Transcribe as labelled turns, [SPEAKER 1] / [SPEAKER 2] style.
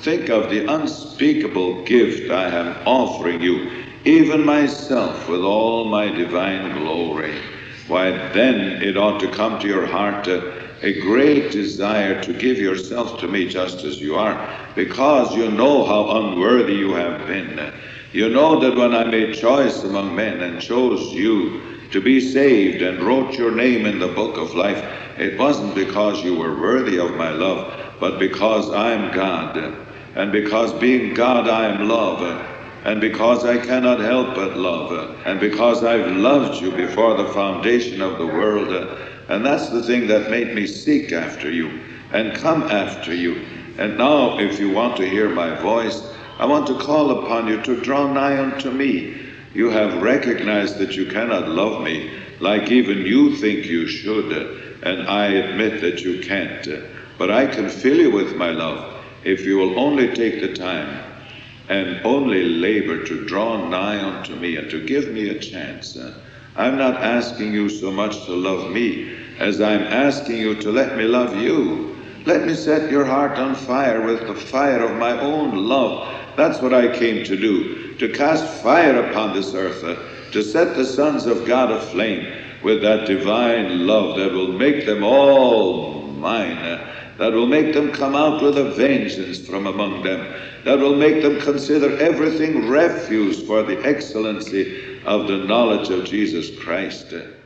[SPEAKER 1] Think of the unspeakable gift I am offering you, even myself with all my divine glory. Why, then it ought to come to your heart a great desire to give yourself to me just as you are, because you know how unworthy you have been. You know that when I made choice among men and chose you to be saved and wrote your name in the book of life, it wasn't because you were worthy of my love, but because I'm God. And because being God I am love. And because I cannot help but love. And because I've loved you before the foundation of the world. And that's the thing that made me seek after you and come after you. And now, if you want to hear my voice, I want to call upon you to draw nigh unto me. You have recognized that you cannot love me like even you think you should, and I admit that you can't. But I can fill you with my love if you will only take the time and only labor to draw nigh unto me and to give me a chance. I'm not asking you so much to love me as I'm asking you to let me love you. Let me set your heart on fire with the fire of my own love. That's what I came to do, to cast fire upon this earth, to set the sons of God aflame with that divine love that will make them all mine, that will make them come out with a vengeance from among them, that will make them consider everything refuse for the excellency of the knowledge of Jesus Christ.